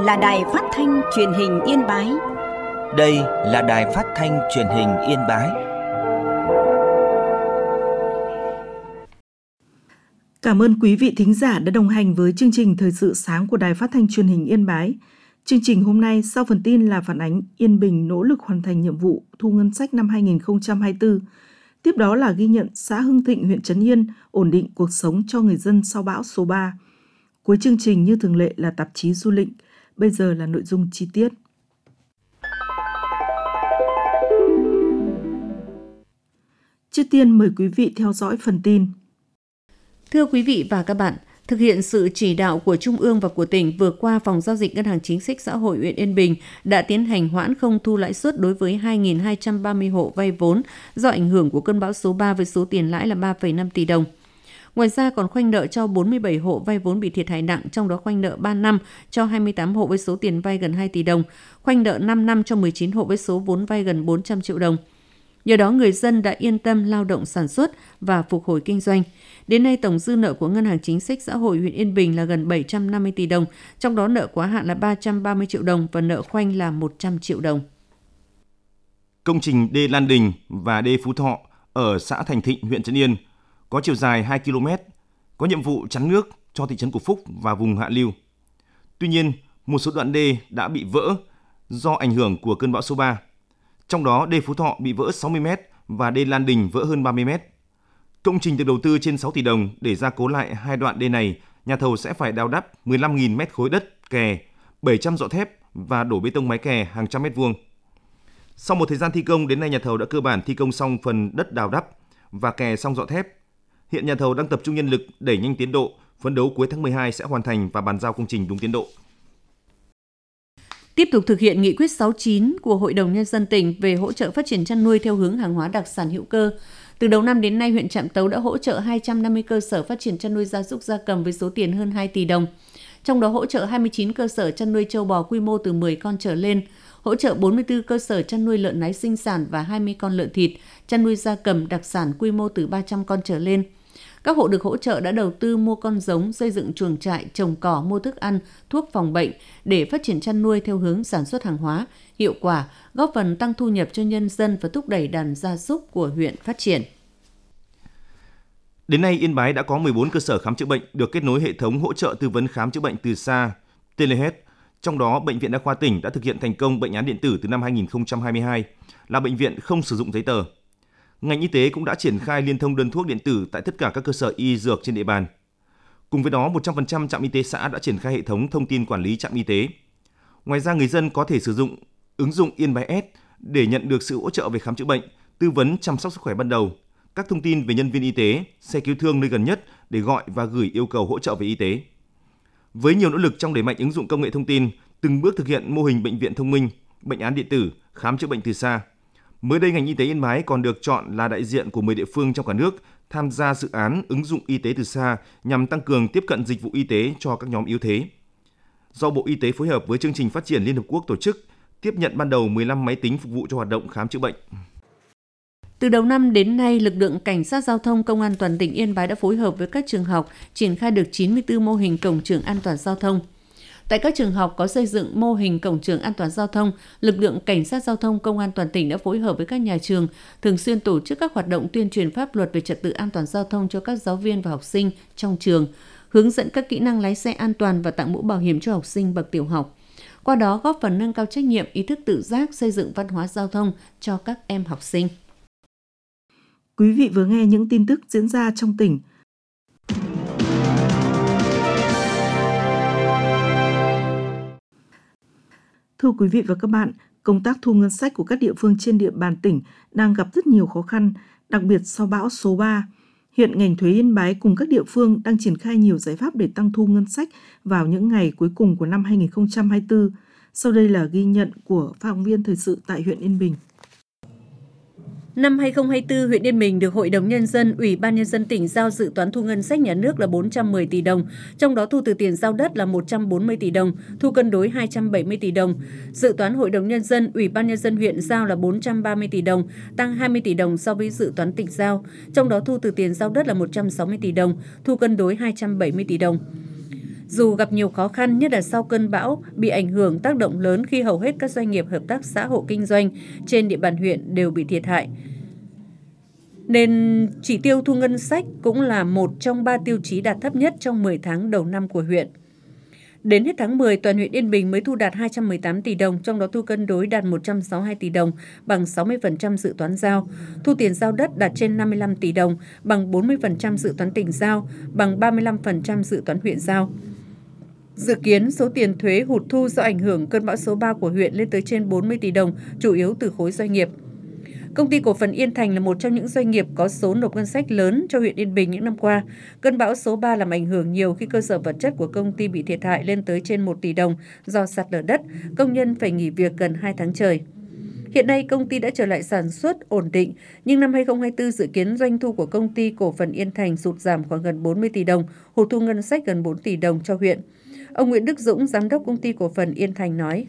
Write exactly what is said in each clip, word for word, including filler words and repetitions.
là Đài Phát thanh Truyền hình Yên Bái. Đây là Đài Phát thanh Truyền hình Yên Bái. Cảm ơn quý vị thính giả đã đồng hành với chương trình Thời sự sáng của Đài Phát thanh Truyền hình Yên Bái. Chương trình hôm nay sau phần tin là phản ánh Yên Bình nỗ lực hoàn thành nhiệm vụ thu ngân sách năm hai nghìn không trăm hai mươi tư. Tiếp đó là ghi nhận xã Hưng Thịnh, huyện Trấn Yên ổn định cuộc sống cho người dân sau bão số ba. Cuối chương trình như thường lệ là tạp chí du lịch. Bây giờ là nội dung chi tiết. Trước tiên mời quý vị theo dõi phần tin. Thưa quý vị và các bạn, thực hiện sự chỉ đạo của Trung ương và của tỉnh, vừa qua Phòng Giao dịch Ngân hàng Chính sách Xã hội huyện Yên Bình đã tiến hành hoãn không thu lãi suất đối với hai nghìn hai trăm ba mươi hộ vay vốn do ảnh hưởng của cơn bão số ba với số tiền lãi là ba phẩy năm tỷ đồng. Ngoài ra còn khoanh nợ cho bốn mươi bảy hộ vay vốn bị thiệt hại nặng, trong đó khoanh nợ ba năm cho hai mươi tám hộ với số tiền vay gần hai tỷ đồng, khoanh nợ năm năm cho mười chín hộ với số vốn vay gần bốn trăm triệu đồng. Nhờ đó người dân đã yên tâm lao động sản xuất và phục hồi kinh doanh. Đến nay, tổng dư nợ của Ngân hàng Chính sách Xã hội huyện Yên Bình là gần bảy trăm năm mươi tỷ đồng, trong đó nợ quá hạn là ba trăm ba mươi triệu đồng và nợ khoanh là một trăm triệu đồng. Công trình đê Lan Đình và đê Phú Thọ ở xã Thành Thịnh, huyện Trấn Yên có chiều dài hai ki lô mét, có nhiệm vụ chắn nước cho thị trấn Củ Phúc và vùng hạ lưu. Tuy nhiên, một số đoạn đê đã bị vỡ do ảnh hưởng của cơn bão số ba. Trong đó, đê Phú Thọ bị vỡ sáu mươi mét và đê Lan Đình vỡ hơn ba mươi mét. Công trình được đầu tư trên sáu tỷ đồng. Để gia cố lại hai đoạn đê này, nhà thầu sẽ phải đào đắp mười lăm nghìn mét khối đất kè, bảy trăm dọ thép và đổ bê tông mái kè hàng trăm mét vuông. Sau một thời gian thi công, đến nay nhà thầu đã cơ bản thi công xong phần đất đào đắp và kè xong dọ thép. Hiện nhà thầu đang tập trung nhân lực đẩy nhanh tiến độ, phấn đấu cuối tháng mười hai sẽ hoàn thành và bàn giao công trình đúng tiến độ. Tiếp tục thực hiện nghị quyết sáu mươi chín của Hội đồng Nhân dân tỉnh về hỗ trợ phát triển chăn nuôi theo hướng hàng hóa đặc sản hữu cơ. Từ đầu năm đến nay, huyện Trạm Tấu đã hỗ trợ hai trăm năm mươi cơ sở phát triển chăn nuôi gia súc gia cầm với số tiền hơn hai tỷ đồng. Trong đó hỗ trợ hai mươi chín cơ sở chăn nuôi trâu bò quy mô từ mười con trở lên, hỗ trợ bốn mươi tư cơ sở chăn nuôi lợn nái sinh sản và hai mươi con lợn thịt, chăn nuôi gia cầm đặc sản quy mô từ ba trăm con trở lên. Các hộ được hỗ trợ đã đầu tư mua con giống, xây dựng chuồng trại, trồng cỏ, mua thức ăn, thuốc phòng bệnh để phát triển chăn nuôi theo hướng sản xuất hàng hóa, hiệu quả, góp phần tăng thu nhập cho nhân dân và thúc đẩy đàn gia súc của huyện phát triển. Đến nay, Yên Bái đã có mười bốn cơ sở khám chữa bệnh được kết nối hệ thống hỗ trợ tư vấn khám chữa bệnh từ xa, Telehealth. Trong đó, Bệnh viện Đa khoa tỉnh đã thực hiện thành công bệnh án điện tử từ năm hai nghìn không trăm hai mươi hai, là bệnh viện không sử dụng giấy tờ. Ngành y tế cũng đã triển khai liên thông đơn thuốc điện tử tại tất cả các cơ sở y dược trên địa bàn. Cùng với đó, một trăm phần trăm trạm y tế xã đã triển khai hệ thống thông tin quản lý trạm y tế. Ngoài ra, người dân có thể sử dụng ứng dụng Yên Bái S để nhận được sự hỗ trợ về khám chữa bệnh, tư vấn chăm sóc sức khỏe ban đầu, các thông tin về nhân viên y tế, xe cứu thương nơi gần nhất để gọi và gửi yêu cầu hỗ trợ về y tế. Với nhiều nỗ lực trong đẩy mạnh ứng dụng công nghệ thông tin, từng bước thực hiện mô hình bệnh viện thông minh, bệnh án điện tử, khám chữa bệnh từ xa. Mới đây, ngành y tế Yên Bái còn được chọn là đại diện của mười địa phương trong cả nước tham gia dự án ứng dụng y tế từ xa nhằm tăng cường tiếp cận dịch vụ y tế cho các nhóm yếu thế. Do Bộ Y tế phối hợp với Chương trình Phát triển Liên Hợp Quốc tổ chức, tiếp nhận ban đầu mười lăm máy tính phục vụ cho hoạt động khám chữa bệnh. Từ đầu năm đến nay, lực lượng Cảnh sát Giao thông Công an toàn tỉnh Yên Bái đã phối hợp với các trường học triển khai được chín mươi tư mô hình cổng trường an toàn giao thông. Tại các trường học có xây dựng mô hình cổng trường an toàn giao thông, lực lượng Cảnh sát Giao thông Công an toàn tỉnh đã phối hợp với các nhà trường thường xuyên tổ chức các hoạt động tuyên truyền pháp luật về trật tự an toàn giao thông cho các giáo viên và học sinh trong trường, hướng dẫn các kỹ năng lái xe an toàn và tặng mũ bảo hiểm cho học sinh bậc tiểu học. Qua đó góp phần nâng cao trách nhiệm, ý thức tự giác, xây dựng văn hóa giao thông cho các em học sinh. Quý vị vừa nghe những tin tức diễn ra trong tỉnh. Thưa quý vị và các bạn, công tác thu ngân sách của các địa phương trên địa bàn tỉnh đang gặp rất nhiều khó khăn, đặc biệt sau bão số ba. Hiện ngành thuế Yên Bái cùng các địa phương đang triển khai nhiều giải pháp để tăng thu ngân sách vào những ngày cuối cùng của năm hai nghìn không trăm hai mươi tư. Sau đây là ghi nhận của phóng viên thời sự tại huyện Yên Bình. Năm hai nghìn không trăm hai mươi tư, huyện Yên Bình được Hội đồng Nhân dân, Ủy ban Nhân dân tỉnh giao dự toán thu ngân sách nhà nước là bốn trăm mười tỷ đồng, trong đó thu từ tiền giao đất là một trăm bốn mươi tỷ đồng, thu cân đối hai trăm bảy mươi tỷ đồng. Dự toán Hội đồng Nhân dân, Ủy ban Nhân dân huyện giao là bốn trăm ba mươi tỷ đồng, tăng hai mươi tỷ đồng so với dự toán tỉnh giao, trong đó thu từ tiền giao đất là một trăm sáu mươi tỷ đồng, thu cân đối hai trăm bảy mươi tỷ đồng. Dù gặp nhiều khó khăn, nhất là sau cơn bão, bị ảnh hưởng tác động lớn khi hầu hết các doanh nghiệp hợp tác xã hộ kinh doanh trên địa bàn huyện đều bị thiệt hại, nên chỉ tiêu thu ngân sách cũng là một trong ba tiêu chí đạt thấp nhất trong mười tháng đầu năm của huyện. Đến hết tháng mười, toàn huyện Yên Bình mới thu đạt hai trăm mười tám tỷ đồng, trong đó thu cân đối đạt một trăm sáu mươi hai tỷ đồng, bằng sáu mươi phần trăm dự toán giao. Thu tiền giao đất đạt trên năm mươi lăm tỷ đồng, bằng bốn mươi phần trăm dự toán tỉnh giao, bằng ba mươi lăm phần trăm dự toán huyện giao. Dự kiến số tiền thuế hụt thu do ảnh hưởng cơn bão số ba của huyện lên tới trên bốn mươi tỷ đồng, chủ yếu từ khối doanh nghiệp. Công ty cổ phần Yên Thành là một trong những doanh nghiệp có số nộp ngân sách lớn cho huyện Yên Bình những năm qua. Cơn bão số ba làm ảnh hưởng nhiều khi cơ sở vật chất của công ty bị thiệt hại lên tới trên một tỷ đồng do sạt lở đất, công nhân phải nghỉ việc gần hai tháng trời. Hiện nay công ty đã trở lại sản xuất ổn định, nhưng năm hai không hai tư dự kiến doanh thu của công ty cổ phần Yên Thành sụt giảm khoảng gần bốn mươi tỷ đồng, hụt thu ngân sách gần bốn tỷ đồng cho huyện. Ông Nguyễn Đức Dũng, giám đốc công ty cổ phần Yên Thành nói: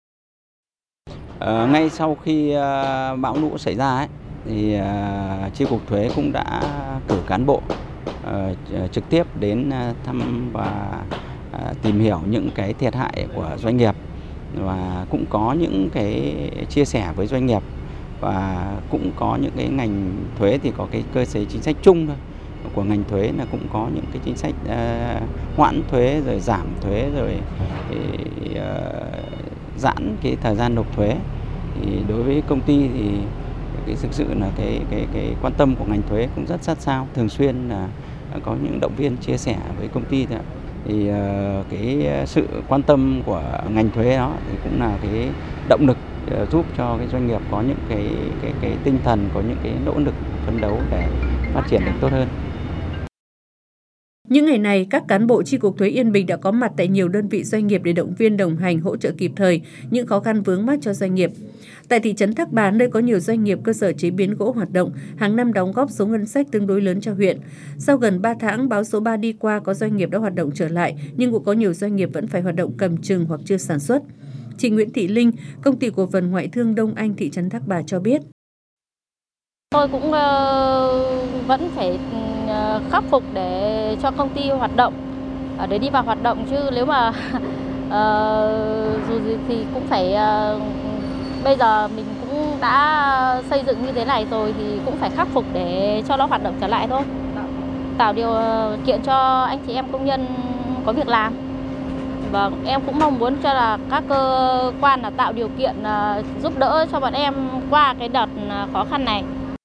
À, ngay sau khi à, bão lũ xảy ra ấy, thì à, Chi cục thuế cũng đã cử cán bộ à, trực tiếp đến à, thăm và à, tìm hiểu những cái thiệt hại của doanh nghiệp, và cũng có những cái chia sẻ với doanh nghiệp, và cũng có những cái ngành thuế thì có cái cơ chế chính sách chung thôi của ngành thuế, là cũng có những cái chính sách à, hoãn thuế rồi giảm thuế rồi thì, à, giãn cái thời gian nộp thuế. Thì đối với công ty thì cái thực sự là cái cái cái quan tâm của ngành thuế cũng rất sát sao, thường xuyên là có những động viên chia sẻ với công ty thôi. Thì cái sự quan tâm của ngành thuế đó thì cũng là cái động lực giúp cho cái doanh nghiệp có những cái cái cái tinh thần, có những cái nỗ lực phấn đấu để phát triển được tốt hơn. Những ngày này, các cán bộ Chi cục thuế Yên Bình đã có mặt tại nhiều đơn vị doanh nghiệp để động viên, đồng hành, hỗ trợ kịp thời những khó khăn vướng mắc cho doanh nghiệp. Tại thị trấn Thác Bà, nơi có nhiều doanh nghiệp cơ sở chế biến gỗ hoạt động, hàng năm đóng góp số ngân sách tương đối lớn cho huyện. Sau gần ba tháng bão số ba đi qua, có doanh nghiệp đã hoạt động trở lại, nhưng cũng có nhiều doanh nghiệp vẫn phải hoạt động cầm chừng hoặc chưa sản xuất. Chị Nguyễn Thị Linh, công ty cổ phần ngoại thương Đông Anh, thị trấn Thác Bà cho biết: Tôi cũng uh, vẫn phải uh, khắc phục để cho công ty hoạt động, uh, để đi vào hoạt động, chứ nếu mà uh, dù gì thì cũng phải uh, bây giờ mình cũng đã xây dựng như thế này rồi thì cũng phải khắc phục để cho nó hoạt động trở lại thôi. Tạo điều kiện cho anh chị em công nhân có việc làm. Và em cũng mong muốn cho là các cơ quan là tạo điều kiện uh, giúp đỡ cho bọn em qua cái đợt khó khăn này.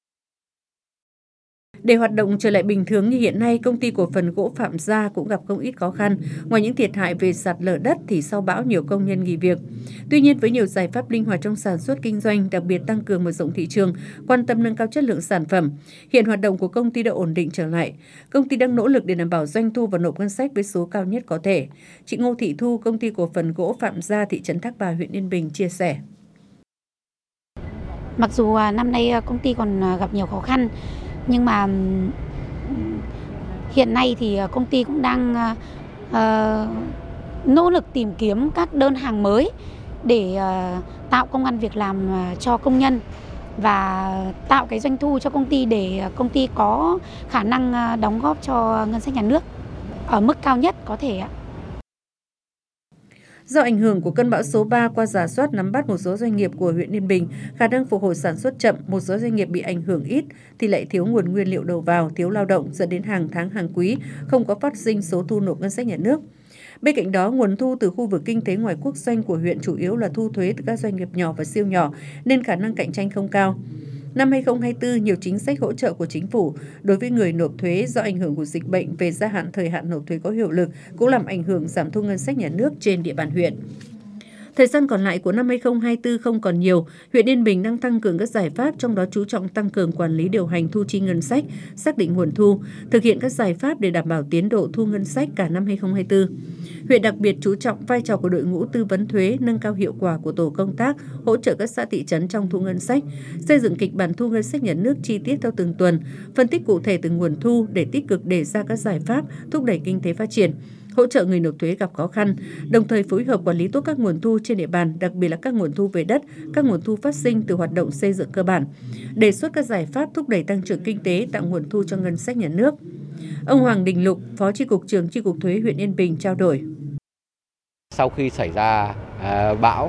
Để hoạt động trở lại bình thường như hiện nay, công ty cổ phần gỗ Phạm Gia cũng gặp không ít khó khăn. Ngoài những thiệt hại về sạt lở đất thì sau bão nhiều công nhân nghỉ việc. Tuy nhiên, với nhiều giải pháp linh hoạt trong sản xuất kinh doanh, đặc biệt tăng cường mở rộng thị trường, quan tâm nâng cao chất lượng sản phẩm, hiện hoạt động của công ty đã ổn định trở lại. Công ty đang nỗ lực để đảm bảo doanh thu và nộp ngân sách với số cao nhất có thể. Chị Ngô Thị Thu, công ty cổ phần gỗ Phạm Gia, thị trấn Thác Bà, huyện Yên Bình chia sẻ: Mặc dù năm nay công ty còn gặp nhiều khó khăn, nhưng mà hiện nay thì công ty cũng đang uh, nỗ lực tìm kiếm các đơn hàng mới để uh, tạo công ăn việc làm cho công nhân và tạo cái doanh thu cho công ty để công ty có khả năng đóng góp cho ngân sách nhà nước ở mức cao nhất có thể ạ. Do ảnh hưởng của cơn bão số ba, qua rà soát nắm bắt một số doanh nghiệp của huyện Yên Bình, khả năng phục hồi sản xuất chậm, một số doanh nghiệp bị ảnh hưởng ít thì lại thiếu nguồn nguyên liệu đầu vào, thiếu lao động, dẫn đến hàng tháng hàng quý không có phát sinh số thu nộp ngân sách nhà nước. Bên cạnh đó, nguồn thu từ khu vực kinh tế ngoài quốc doanh của huyện chủ yếu là thu thuế từ các doanh nghiệp nhỏ và siêu nhỏ, nên khả năng cạnh tranh không cao. Năm hai không hai tư, nhiều chính sách hỗ trợ của chính phủ đối với người nộp thuế do ảnh hưởng của dịch bệnh về gia hạn thời hạn nộp thuế có hiệu lực cũng làm ảnh hưởng giảm thu ngân sách nhà nước trên địa bàn huyện. Thời gian còn lại của năm hai không hai tư không còn nhiều, huyện Yên Bình đang tăng cường các giải pháp, trong đó chú trọng tăng cường quản lý điều hành thu chi ngân sách, xác định nguồn thu, thực hiện các giải pháp để đảm bảo tiến độ thu ngân sách cả năm hai không hai tư. Huyện đặc biệt chú trọng vai trò của đội ngũ tư vấn thuế, nâng cao hiệu quả của tổ công tác, hỗ trợ các xã thị trấn trong thu ngân sách, xây dựng kịch bản thu ngân sách nhà nước chi tiết theo từng tuần, phân tích cụ thể từng nguồn thu để tích cực đề ra các giải pháp thúc đẩy kinh tế phát triển, hỗ trợ người nộp thuế gặp khó khăn, đồng thời phối hợp quản lý tốt các nguồn thu trên địa bàn, đặc biệt là các nguồn thu về đất, các nguồn thu phát sinh từ hoạt động xây dựng cơ bản, đề xuất các giải pháp thúc đẩy tăng trưởng kinh tế, tạo nguồn thu cho ngân sách nhà nước. Ông Hoàng Đình Lục, Phó Chi cục trưởng Chi cục Thuế huyện Yên Bình trao đổi. Sau khi xảy ra à, bão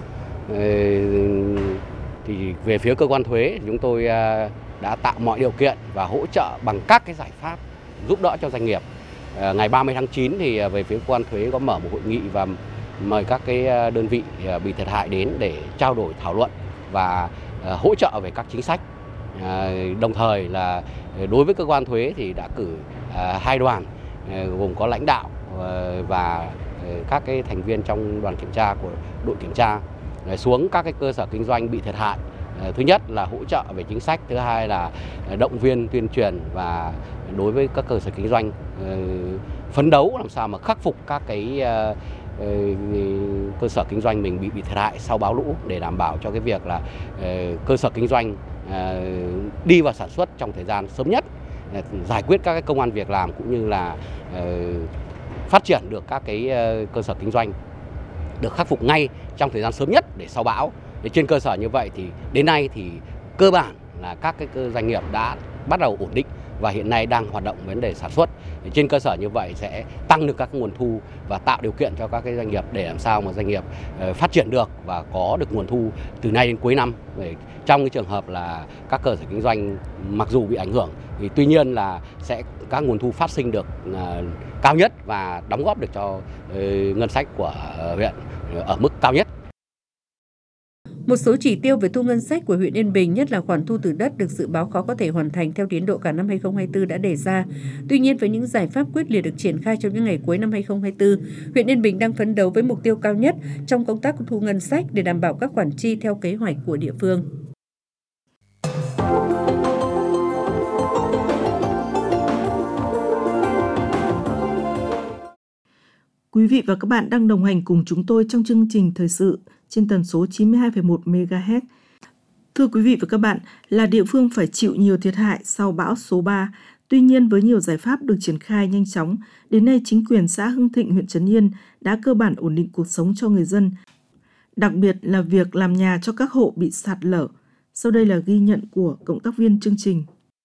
thì về phía cơ quan thuế chúng tôi à, đã tạo mọi điều kiện và hỗ trợ bằng các cái giải pháp giúp đỡ cho doanh nghiệp. À, ngày ba mươi tháng chín thì về phía cơ quan thuế có mở một hội nghị và mời các cái đơn vị bị thiệt hại đến để trao đổi thảo luận và à, hỗ trợ về các chính sách. À, đồng thời là đối với cơ quan thuế thì đã cử à, hai đoàn à, gồm có lãnh đạo à, và các cái thành viên trong đoàn kiểm tra của đội kiểm tra xuống các cái cơ sở kinh doanh bị thiệt hại. Thứ nhất là hỗ trợ về chính sách, thứ hai là động viên tuyên truyền và đối với các cơ sở kinh doanh phấn đấu làm sao mà khắc phục các cái cơ sở kinh doanh mình bị bị thiệt hại sau bão lũ để đảm bảo cho cái việc là cơ sở kinh doanh đi vào sản xuất trong thời gian sớm nhất, giải quyết các cái công ăn việc làm cũng như là phát triển được các cái cơ sở kinh doanh được khắc phục ngay trong thời gian sớm nhất để sau bão. Để trên cơ sở như vậy thì đến nay thì cơ bản là các cái doanh nghiệp đã bắt đầu ổn định và hiện nay đang hoạt động vấn đề sản xuất. Để trên cơ sở như vậy sẽ tăng được các nguồn thu và tạo điều kiện cho các cái doanh nghiệp để làm sao mà doanh nghiệp phát triển được và có được nguồn thu từ nay đến cuối năm. Trong cái trường hợp là các cơ sở kinh doanh mặc dù bị ảnh hưởng thì tuy nhiên là sẽ các nguồn thu phát sinh được cao nhất và đóng góp được cho ngân sách của huyện ở mức cao nhất. Một số chỉ tiêu về thu ngân sách của huyện Yên Bình, nhất là khoản thu từ đất, được dự báo khó có thể hoàn thành theo tiến độ cả năm hai không hai tư đã đề ra. Tuy nhiên, với những giải pháp quyết liệt được triển khai trong những ngày cuối năm hai không hai tư, huyện Yên Bình đang phấn đấu với mục tiêu cao nhất trong công tác thu ngân sách để đảm bảo các khoản chi theo kế hoạch của địa phương. Quý vị và các bạn đang đồng hành cùng chúng tôi trong chương trình thời sự trên tần số chín mươi hai phẩy một mê ga héc. Thưa quý vị và các bạn, là địa phương phải chịu nhiều thiệt hại sau bão số ba, tuy nhiên với nhiều giải pháp được triển khai nhanh chóng, đến nay chính quyền xã Hưng Thịnh, huyện Trấn Yên đã cơ bản ổn định cuộc sống cho người dân, đặc biệt là việc làm nhà cho các hộ bị sạt lở. Sau đây là ghi nhận của cộng tác viên chương trình.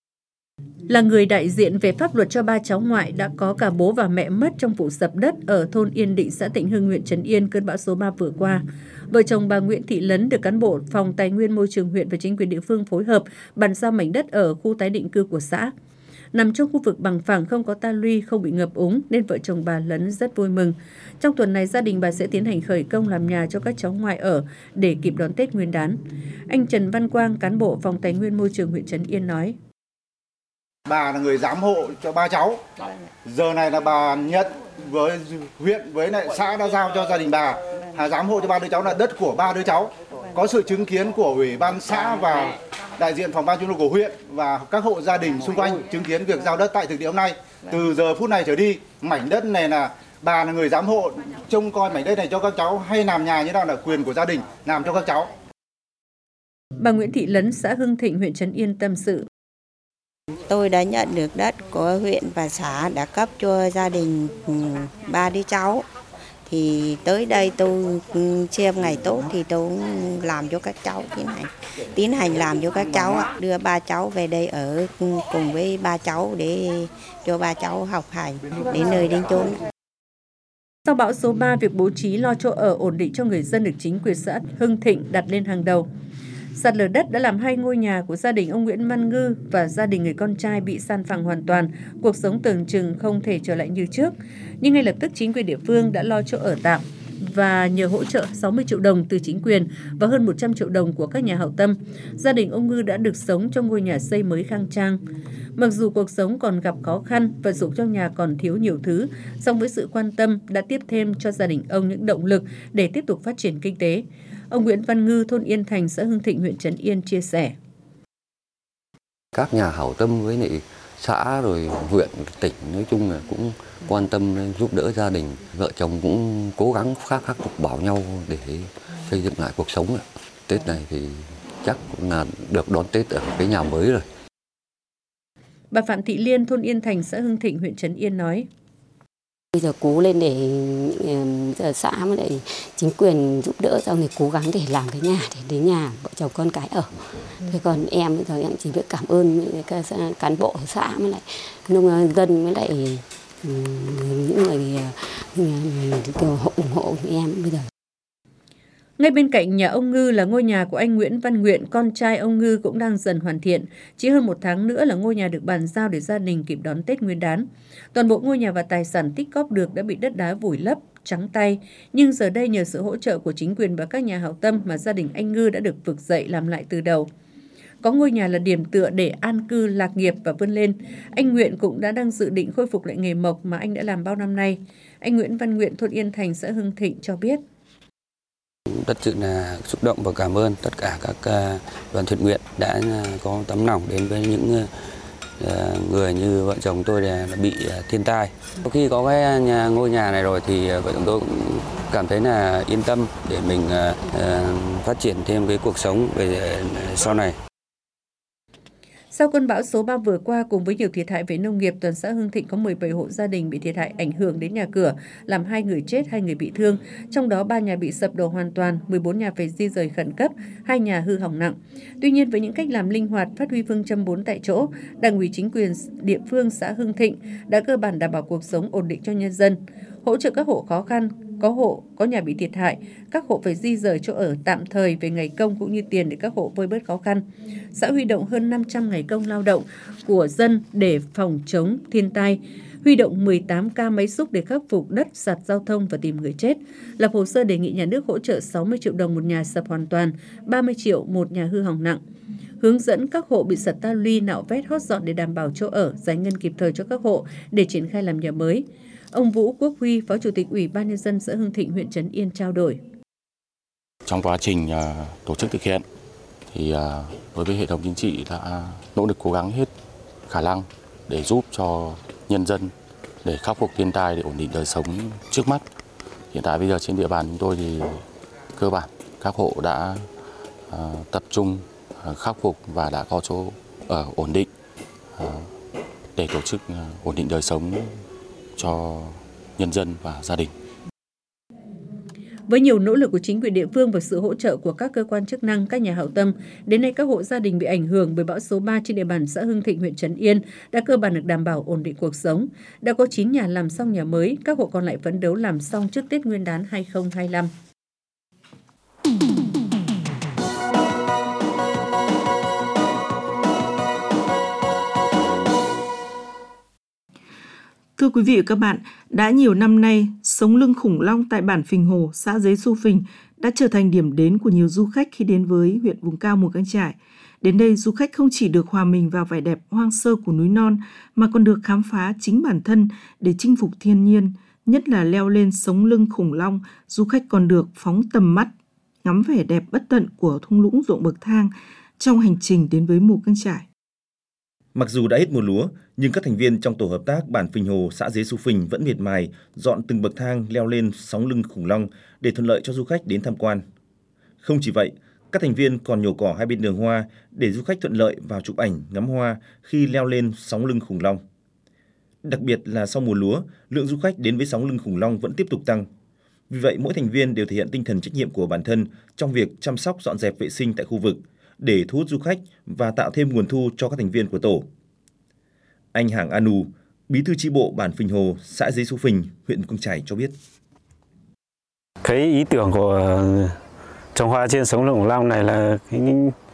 Là người đại diện về pháp luật cho ba cháu ngoại đã có cả bố và mẹ mất trong vụ sập đất ở thôn Yên Định, xã Tịnh Hưng, huyện Trấn Yên cơn bão số ba vừa qua. Vợ chồng bà Nguyễn Thị Lấn được cán bộ phòng Tài nguyên Môi trường huyện và chính quyền địa phương phối hợp bàn giao mảnh đất ở khu tái định cư của xã. Nằm trong khu vực bằng phẳng, không có ta luy, không bị ngập úng nên vợ chồng bà Lấn rất vui mừng. Trong tuần này, gia đình bà sẽ tiến hành khởi công làm nhà cho các cháu ngoại ở để kịp đón Tết Nguyên đán. Anh Trần Văn Quang, cán bộ phòng Tài nguyên Môi trường huyện Trấn Yên nói: Bà là người giám hộ cho ba cháu. Giờ này là bà nhận với huyện với lại xã đã giao cho gia đình bà giám hộ cho ba đứa cháu là đất của ba đứa cháu. Có sự chứng kiến của ủy ban xã và đại diện phòng ban chuyên môn của huyện và các hộ gia đình xung quanh chứng kiến việc giao đất tại thực địa hôm nay. Từ giờ phút này trở đi, mảnh đất này là bà là người giám hộ trông coi mảnh đất này cho các cháu, hay làm nhà như nào là quyền của gia đình làm cho các cháu. Bà Nguyễn Thị Lấn, xã Hưng Thịnh, huyện Trấn Yên tâm sự: Tôi đã nhận được đất của huyện và xã đã cấp cho gia đình ba đứa cháu. Thì tới đây tôi xem ngày tốt thì tôi làm cho các cháu tiến hành tiến hành làm cho các cháu, đưa ba cháu về đây ở cùng với ba cháu để cho ba cháu học hành đến nơi đến chốn. Sau bão số ba, việc bố trí lo chỗ ở ổn định cho người dân được chính quyền xã Hưng Thịnh đặt lên hàng đầu. Sạt lở đất đã làm hai ngôi nhà của gia đình ông Nguyễn Văn Ngư và gia đình người con trai bị san phẳng hoàn toàn, cuộc sống tưởng chừng không thể trở lại như trước. Nhưng ngay lập tức chính quyền địa phương đã lo chỗ ở tạm và nhờ hỗ trợ sáu mươi triệu đồng từ chính quyền và hơn một trăm triệu đồng của các nhà hảo tâm, gia đình ông Ngư đã được sống trong ngôi nhà xây mới khang trang. Mặc dù cuộc sống còn gặp khó khăn, vật dụng trong nhà còn thiếu nhiều thứ, song với sự quan tâm đã tiếp thêm cho gia đình ông những động lực để tiếp tục phát triển kinh tế. Ông Nguyễn Văn Ngư, thôn Yên Thành, xã Hưng Thịnh, huyện Trấn Yên chia sẻ: Các nhà hảo tâm với lại xã rồi huyện, tỉnh nói chung là cũng quan tâm giúp đỡ gia đình. Vợ chồng cũng cố gắng khắc khắc phục bảo nhau để xây dựng lại cuộc sống. Tết này thì chắc cũng là được đón Tết ở cái nhà mới rồi. Bà Phạm Thị Liên, thôn Yên Thành, xã Hưng Thịnh, huyện Trấn Yên nói: Bây giờ cố lên để giờ xã với lại chính quyền giúp đỡ, xong thì cố gắng để làm cái nhà để đến nhà vợ chồng con cái ở. Thế còn em bây giờ em chỉ biết cảm ơn các cán bộ xã với lại nông dân với lại những người ủng hộ em bây giờ. Ngay bên cạnh nhà ông Ngư là ngôi nhà của anh Nguyễn Văn Nguyện, con trai ông Ngư cũng đang dần hoàn thiện. Chỉ hơn một tháng nữa là ngôi nhà được bàn giao để gia đình kịp đón Tết Nguyên đán. Toàn bộ ngôi nhà và tài sản tích góp được đã bị đất đá vùi lấp, trắng tay. Nhưng giờ đây nhờ sự hỗ trợ của chính quyền và các nhà hảo tâm mà gia đình anh Ngư đã được vực dậy làm lại từ đầu. Có ngôi nhà là điểm tựa để an cư, lạc nghiệp và vươn lên. Anh Nguyện cũng đã đang dự định khôi phục lại nghề mộc mà anh đã làm bao năm nay. Anh Nguyễn Văn Nguyện, thôn Yên Thành, xã Hưng Thịnh cho biết. Thật sự là xúc động và cảm ơn tất cả các đoàn thiện nguyện đã có tấm lòng đến với những người như vợ chồng tôi là bị thiên tai. Khi có cái nhà, ngôi nhà này rồi thì vợ chồng tôi cũng cảm thấy là yên tâm để mình phát triển thêm cái cuộc sống về sau này. Sau cơn bão số ba vừa qua cùng với nhiều thiệt hại về nông nghiệp, toàn xã Hưng Thịnh có mười bảy hộ gia đình bị thiệt hại ảnh hưởng đến nhà cửa, làm hai người chết, hai người bị thương. Trong đó ba nhà bị sập đổ hoàn toàn, mười bốn nhà phải di rời khẩn cấp, hai nhà hư hỏng nặng. Tuy nhiên với những cách làm linh hoạt, phát huy phương châm bốn tại chỗ, Đảng ủy chính quyền địa phương xã Hưng Thịnh đã cơ bản đảm bảo cuộc sống ổn định cho nhân dân, hỗ trợ các hộ khó khăn, có hộ có nhà bị thiệt hại, các hộ phải di rời chỗ ở tạm thời về ngày công cũng như tiền để các hộ vơi bớt khó khăn. Xã huy động hơn năm trăm ngày công lao động của dân để phòng chống thiên tai, huy động mười tám ca máy xúc để khắc phục đất sạt giao thông và tìm người chết, lập hồ sơ đề nghị nhà nước hỗ trợ sáu mươi triệu đồng một nhà sập hoàn toàn, ba mươi triệu một nhà hư hỏng nặng. Hướng dẫn các hộ bị sạt ta luy nạo vét hót dọn để đảm bảo chỗ ở, giải ngân kịp thời cho các hộ để triển khai làm nhà mới. Ông Vũ Quốc Huy, Phó Chủ tịch Ủy ban Nhân dân xã Hưng Thịnh, huyện Trấn Yên trao đổi. Trong quá trình uh, tổ chức thực hiện, thì uh, đối với hệ thống chính trị đã nỗ lực cố gắng hết khả năng để giúp cho nhân dân để khắc phục thiên tai, để ổn định đời sống trước mắt. Hiện tại bây giờ trên địa bàn chúng tôi thì cơ bản các hộ đã uh, tập trung uh, khắc phục và đã có chỗ ở ổn định uh, để tổ chức uh, ổn định đời sống cho nhân dân và gia đình. Với nhiều nỗ lực của chính quyền địa phương và sự hỗ trợ của các cơ quan chức năng, các nhà hảo tâm, đến nay các hộ gia đình bị ảnh hưởng bởi bão số ba trên địa bàn xã Hưng Thịnh, huyện Trấn Yên đã cơ bản được đảm bảo ổn định cuộc sống. Đã có chín nhà làm xong nhà mới, các hộ còn lại phấn đấu làm xong trước Tết Nguyên đán hai không hai lăm. Thưa quý vị và các bạn, đã nhiều năm nay, sống lưng khủng long tại bản Phình Hồ, xã Dế Xu Phình đã trở thành điểm đến của nhiều du khách khi đến với huyện vùng cao Mù Căng Chải. Đến đây, du khách không chỉ được hòa mình vào vẻ đẹp hoang sơ của núi non, mà còn được khám phá chính bản thân để chinh phục thiên nhiên, nhất là leo lên sống lưng khủng long, du khách còn được phóng tầm mắt, ngắm vẻ đẹp bất tận của thung lũng ruộng bậc thang trong hành trình đến với Mù Căng Chải. Mặc dù đã hết mùa lúa, nhưng các thành viên trong tổ hợp tác bản Phình Hồ, xã Dế Xu Phình vẫn miệt mài dọn từng bậc thang leo lên sóng lưng khủng long để thuận lợi cho du khách đến tham quan. Không chỉ vậy, các thành viên còn nhổ cỏ hai bên đường hoa để du khách thuận lợi vào chụp ảnh ngắm hoa khi leo lên sóng lưng khủng long. Đặc biệt là sau mùa lúa, lượng du khách đến với sóng lưng khủng long vẫn tiếp tục tăng. Vì vậy, mỗi thành viên đều thể hiện tinh thần trách nhiệm của bản thân trong việc chăm sóc dọn dẹp vệ sinh tại khu vực để thu hút du khách và tạo thêm nguồn thu cho các thành viên của tổ. Anh Hàng A Nù, bí thư chi bộ bản Phình Hồ, xã Dế Xu Phình, huyện Mù Căng Chải cho biết. Cái ý tưởng của trồng hoa trên sống lưng khủng long này là cái,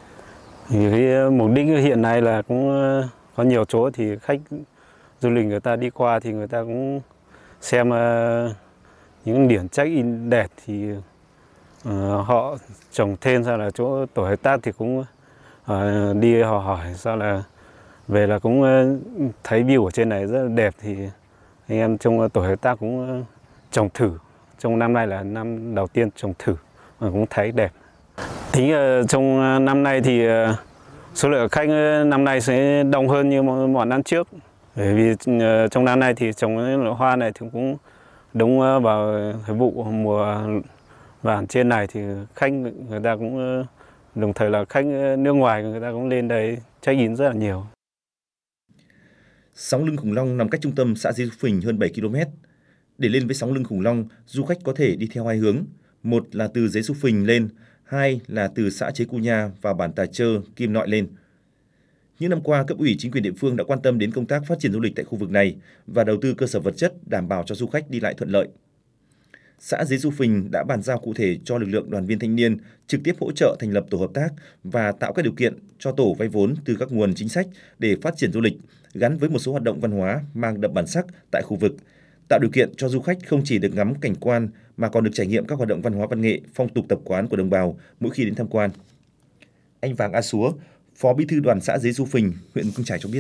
cái mục đích hiện nay là cũng có nhiều chỗ thì khách du lịch người ta đi qua thì người ta cũng xem uh, những điểm check-in đẹp thì uh, họ trồng thêm, ra là chỗ tổ hợp tác thì cũng uh, đi họ hỏi sao là về là cũng uh, thấy view ở trên này rất là đẹp thì anh em trong tổ hợp tác cũng uh, trồng thử. Trong năm nay là năm đầu tiên trồng thử mà cũng thấy đẹp. Tính uh, trong năm nay thì uh, số lượng khách năm nay sẽ đông hơn như mọi năm trước. Bởi vì uh, trong năm nay thì trồng cái loại hoa này thì cũng đúng uh, vào thời vụ mùa vàng trên này thì khách người ta cũng uh, đồng thời là khách nước ngoài người ta cũng lên đây check-in rất là nhiều. Sóng lưng khủng long nằm cách trung tâm xã Dế Xu Phình hơn bảy ki lô mét. Để lên với sóng lưng khủng long, du khách có thể đi theo hai hướng. Một là từ Dế Xu Phình lên, hai là từ xã Chế Cu Nha và bản Tà Chơ, Kim Nội lên. Những năm qua, cấp ủy chính quyền địa phương đã quan tâm đến công tác phát triển du lịch tại khu vực này và đầu tư cơ sở vật chất đảm bảo cho du khách đi lại thuận lợi. Xã Dế Xu Phình đã bàn giao cụ thể cho lực lượng đoàn viên thanh niên trực tiếp hỗ trợ thành lập tổ hợp tác và tạo các điều kiện cho tổ vay vốn từ các nguồn chính sách để phát triển du lịch, gắn với một số hoạt động văn hóa mang đậm bản sắc tại khu vực, tạo điều kiện cho du khách không chỉ được ngắm cảnh quan mà còn được trải nghiệm các hoạt động văn hóa văn nghệ, phong tục tập quán của đồng bào mỗi khi đến tham quan. Anh Vàng A Súa, Phó Bí thư Đoàn xã Dế Xu Phình, huyện Mù Căng Chải cho biết.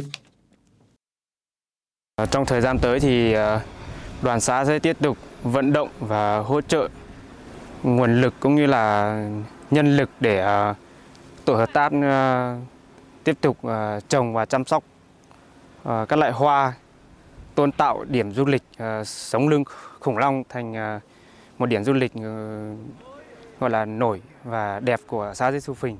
Trong thời gian tới thì đoàn xã sẽ tiếp tục vận động và hỗ trợ nguồn lực cũng như là nhân lực để tổ hợp tác tiếp tục trồng và chăm sóc các loại hoa, tôn tạo điểm du lịch sống lưng khủng long thành một điểm du lịch gọi là nổi và đẹp của xã Dế Xu Phình.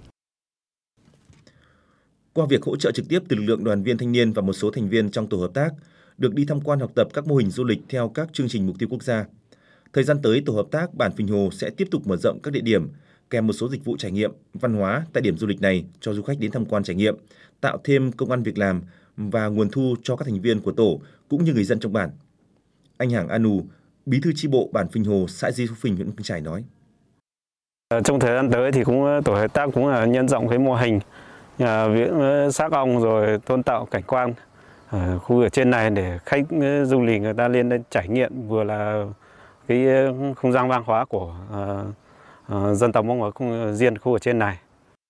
Qua việc hỗ trợ trực tiếp từ lực lượng đoàn viên thanh niên và một số thành viên trong tổ hợp tác, được đi tham quan học tập các mô hình du lịch theo các chương trình mục tiêu quốc gia. Thời gian tới, tổ hợp tác bản Phình Hồ sẽ tiếp tục mở rộng các địa điểm, kèm một số dịch vụ trải nghiệm, văn hóa tại điểm du lịch này cho du khách đến tham quan trải nghiệm, tạo thêm công ăn việc làm và nguồn thu cho các thành viên của tổ cũng như người dân trong bản. Anh Hàng A Nù, Bí thư chi bộ bản Phình Hồ, xã Dế Xu Phình, huyện Mù Căng Chải nói. Trong thời gian tới thì cũng tổ hợp tác cũng là nhân rộng cái mô hình viếng xác ong rồi tôn tạo cảnh quan ở khu ở trên này để khách du lịch người ta lên đây trải nghiệm, vừa là cái không gian văn hóa của uh, uh, dân tộc Mông ở khu, riêng khu ở trên này.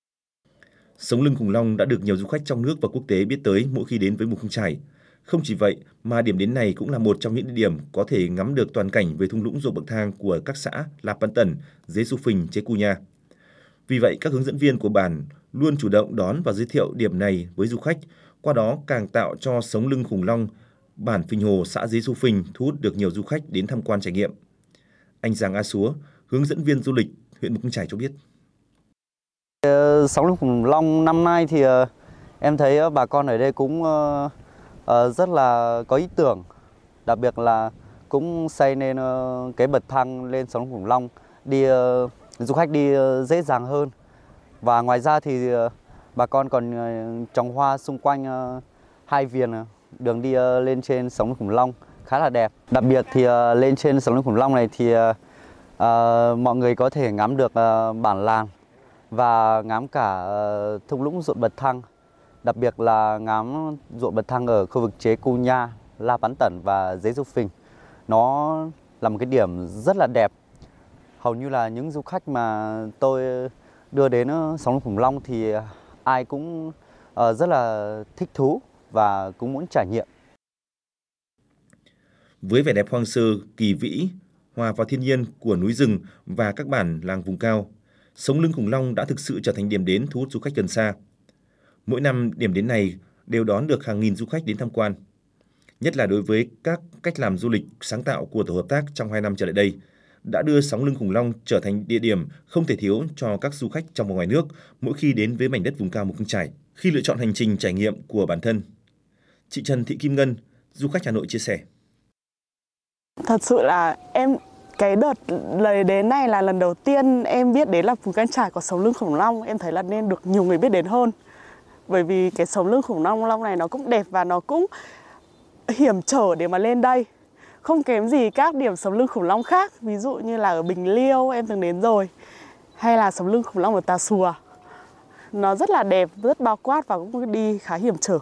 Sống lưng khủng long đã được nhiều du khách trong nước và quốc tế biết tới mỗi khi đến với Mù Căng Chải. Không chỉ vậy mà điểm đến này cũng là một trong những địa điểm có thể ngắm được toàn cảnh về thung lũng ruộng bậc thang của các xã Lạp Bán Tẩn, Dế Xu Phình, Chế Cu Nha. Vì vậy, các hướng dẫn viên của bản luôn chủ động đón và giới thiệu điểm này với du khách, qua đó càng tạo cho sống lưng khủng long, bản Phình Hồ, xã Dế Xu Phình thu hút được nhiều du khách đến tham quan trải nghiệm. Anh Giàng A Súa, hướng dẫn viên du lịch huyện Mù Căng Chải cho biết. Sống lưng khủng long năm nay thì em thấy bà con ở đây cũng rất là có ý tưởng, đặc biệt là cũng xây nên cái bậc thang lên sống lưng khủng long, đi du khách đi dễ dàng hơn. Và ngoài ra thì bà con còn trồng hoa xung quanh hai viền đường đi lên trên sống lưng khủng long khá là đẹp. Đặc biệt thì lên trên sống lưng khủng long này thì uh, mọi người có thể ngắm được uh, bản làng và ngắm cả uh, thung lũng ruộng bậc thang. Đặc biệt là ngắm ruộng bậc thang ở khu vực Chế Cu Nha, La Bán Tẩn và Dế Xu Phình. Nó là một cái điểm rất là đẹp. Hầu như là những du khách mà tôi đưa đến sống lưng khủng long thì ai cũng uh, rất là thích thú và cũng muốn trải nghiệm. Với vẻ đẹp hoang sơ, kỳ vĩ, hòa vào thiên nhiên của núi rừng và các bản làng vùng cao, sống lưng khủng long đã thực sự trở thành điểm đến thu hút du khách gần xa. Mỗi năm, điểm đến này đều đón được hàng nghìn du khách đến tham quan. Nhất là đối với các cách làm du lịch sáng tạo của tổ hợp tác trong hai năm trở lại đây, đã đưa sống lưng khủng long trở thành địa điểm không thể thiếu cho các du khách trong và ngoài nước mỗi khi đến với mảnh đất vùng cao Mù Căng Chải, khi lựa chọn hành trình trải nghiệm của bản thân. Chị Trần Thị Kim Ngân, du khách Hà Nội chia sẻ. Thật sự là em cái đợt lời đến này là lần đầu tiên em biết đến là Mù Căng Chải có sống lưng khủng long. Em thấy là nên được nhiều người biết đến hơn. Bởi vì cái sống lưng khủng long long này nó cũng đẹp và nó cũng hiểm trở để mà lên đây. Không kém gì các điểm sống lưng khủng long khác. Ví dụ như là ở Bình Liêu em từng đến rồi. Hay là sống lưng khủng long ở Tà Xùa. Nó rất là đẹp, rất bao quát và cũng đi khá hiểm trở.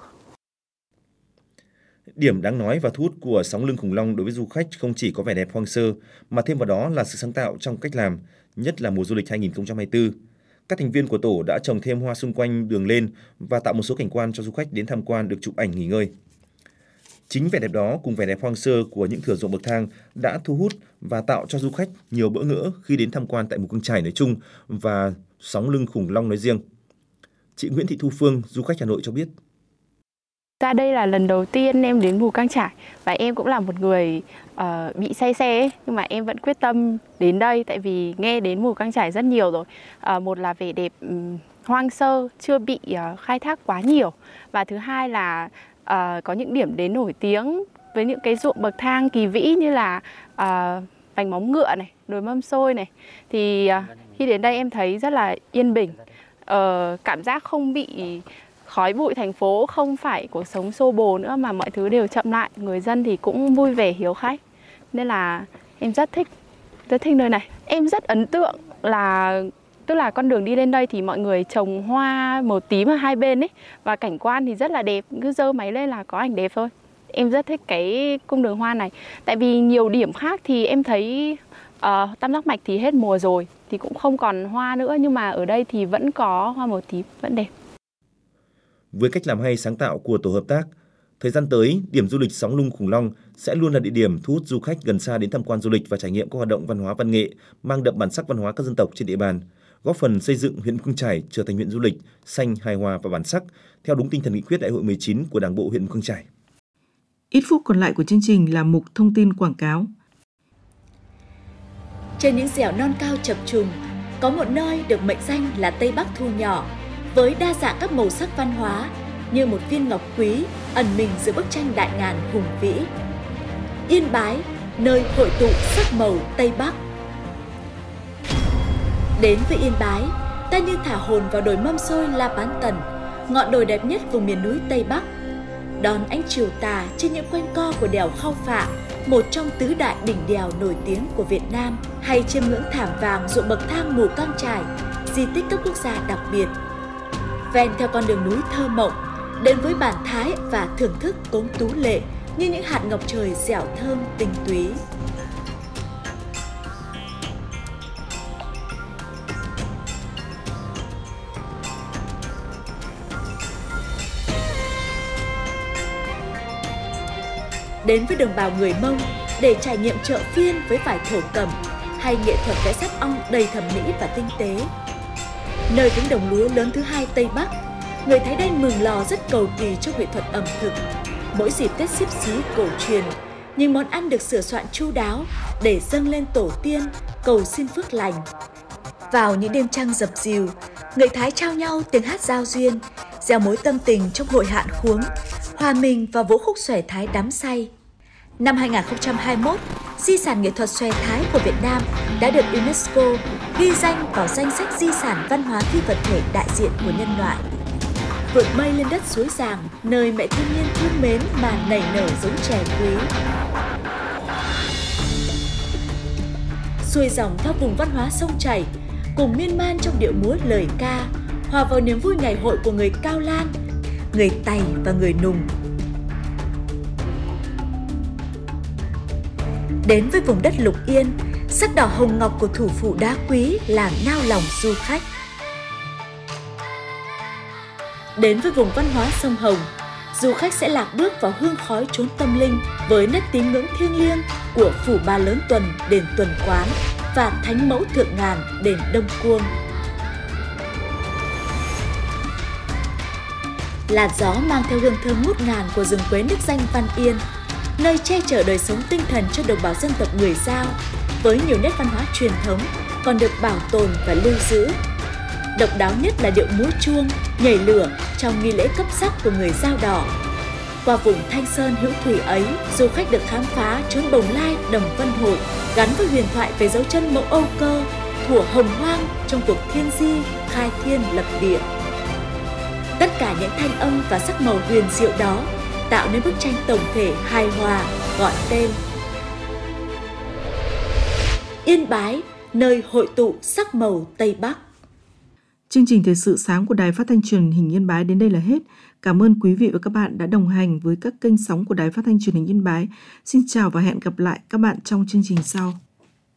Điểm đáng nói và thu hút của sống lưng khủng long đối với du khách không chỉ có vẻ đẹp hoang sơ, mà thêm vào đó là sự sáng tạo trong cách làm, nhất là mùa du lịch hai nghìn không trăm hai mươi tư. Các thành viên của tổ đã trồng thêm hoa xung quanh đường lên và tạo một số cảnh quan cho du khách đến tham quan được chụp ảnh nghỉ ngơi. Chính vẻ đẹp đó cùng vẻ đẹp hoang sơ của những thửa ruộng bậc thang đã thu hút và tạo cho du khách nhiều bỡ ngỡ khi đến tham quan tại Mù Căng Chải nói chung và sống lưng khủng long nói riêng. Chị Nguyễn Thị Thu Phương, du khách Hà Nội cho biết. Ra đây là lần đầu tiên em đến Mù Căng Chải và em cũng là một người uh, bị say xe ấy, nhưng mà em vẫn quyết tâm đến đây tại vì nghe đến Mù Căng Chải rất nhiều rồi. Uh, một là vẻ đẹp um, hoang sơ, chưa bị uh, khai thác quá nhiều, và thứ hai là uh, có những điểm đến nổi tiếng với những cái ruộng bậc thang kỳ vĩ như là uh, Vành Móng Ngựa này, đồi Mâm Xôi này. Thì uh, khi đến đây em thấy rất là yên bình, uh, cảm giác không bị khói bụi thành phố, không phải cuộc sống xô bồ nữa mà mọi thứ đều chậm lại. Người dân thì cũng vui vẻ hiếu khách. Nên là em rất thích, rất thích nơi này. Em rất ấn tượng là tức là con đường đi lên đây thì mọi người trồng hoa màu tím ở hai bên ấy, và cảnh quan thì rất là đẹp, cứ giơ máy lên là có ảnh đẹp thôi. Em rất thích cái cung đường hoa này. Tại vì nhiều điểm khác thì em thấy uh, Tam Giác Mạch thì hết mùa rồi thì cũng không còn hoa nữa, nhưng mà ở đây thì vẫn có hoa màu tím, vẫn đẹp. Với cách làm hay sáng tạo của tổ hợp tác, thời gian tới, điểm du lịch Sóng Lung Khủng Long sẽ luôn là địa điểm thu hút du khách gần xa đến tham quan du lịch và trải nghiệm các hoạt động văn hóa văn nghệ mang đậm bản sắc văn hóa các dân tộc trên địa bàn, góp phần xây dựng huyện Mù Căng Chải trở thành huyện du lịch xanh, hài hòa và bản sắc theo đúng tinh thần nghị quyết Đại hội mười chín của Đảng bộ huyện Mù Căng Chải. Ít phút còn lại của chương trình là mục thông tin quảng cáo. Trên những dẻo non cao chập trùng, có một nơi được mệnh danh là Tây Bắc thu nhỏ, với đa dạng các màu sắc văn hóa như một viên ngọc quý ẩn mình giữa bức tranh đại ngàn hùng vĩ. Yên Bái, nơi hội tụ sắc màu Tây Bắc. Đến với Yên Bái, ta như thả hồn vào đồi Mâm Xôi La Bán Tần, ngọn đồi đẹp nhất vùng miền núi Tây Bắc. Đón ánh chiều tà trên những quanh co của đèo Khao Phạ, một trong tứ đại đỉnh đèo nổi tiếng của Việt Nam, hay chiêm ngưỡng thảm vàng ruộng bậc thang Mù Căng Chải, di tích cấp quốc gia đặc biệt. Ven theo con đường núi thơ mộng, đến với bản thái và thưởng thức cốm tú lệ như những hạt ngọc trời dẻo thơm tinh túy. Đến với đồng bào người Mông để trải nghiệm chợ phiên với vải thổ cẩm hay nghệ thuật vẽ sáp ong đầy thẩm mỹ và tinh tế. Nơi cánh đồng lúa lớn thứ hai Tây Bắc, người Thái Đen Mường Lò rất cầu kỳ trong nghệ thuật ẩm thực. Mỗi dịp Tết Xíp Xí cổ truyền, những món ăn được sửa soạn chu đáo để dâng lên tổ tiên, cầu xin phước lành. Vào những đêm trăng dập dìu, người Thái trao nhau tiếng hát giao duyên, gieo mối tâm tình trong hội hạn khuống, hòa mình vào vũ khúc xòe Thái đắm say. Năm hai không hai mốt, di sản nghệ thuật xòe Thái của Việt Nam đã được UNESCO ghi danh vào danh sách di sản văn hóa phi vật thể đại diện của nhân loại. Vượt mây lên đất suối Giàng, nơi mẹ thiên nhiên thương mến mà nảy nở giống chè quý. Xuôi dòng theo vùng văn hóa sông chảy, cùng miên man trong điệu múa lời ca, hòa vào niềm vui ngày hội của người Cao Lan, người Tày và người Nùng. Đến với vùng đất Lục Yên, sắc đỏ hồng ngọc của thủ phủ đá quý làm nao lòng du khách. Đến với vùng văn hóa sông Hồng, du khách sẽ lạc bước vào hương khói chốn tâm linh với nét tín ngưỡng thiêng liêng của phủ Ba Lớn Tuần, đền Tuần Quán và Thánh Mẫu Thượng Ngàn, đền Đông Cuông. Làn gió mang theo hương thơm ngút ngàn của rừng quế nước danh Văn Yên, nơi che chở đời sống tinh thần cho đồng bào dân tộc người Dao, với nhiều nét văn hóa truyền thống còn được bảo tồn và lưu giữ. Độc đáo nhất là điệu múa chuông, nhảy lửa trong nghi lễ cấp sắc của người Dao Đỏ. Qua vùng Thanh Sơn hữu thủy ấy, du khách được khám phá chốn Bồng Lai, Đồng Vân Hội, gắn với huyền thoại về dấu chân mẫu Âu Cơ, thuở hồng hoang trong cuộc thiên di, khai thiên lập địa. Tất cả những thanh âm và sắc màu huyền diệu đó tạo nên bức tranh tổng thể hài hòa gọi tên Yên Bái, nơi hội tụ sắc màu Tây Bắc. Chương trình thời sự sáng của Đài Phát thanh Truyền hình Yên Bái đến đây là hết. Cảm ơn quý vị và các bạn đã đồng hành với các kênh sóng của Đài Phát thanh Truyền hình Yên Bái. Xin chào và hẹn gặp lại các bạn trong chương trình sau.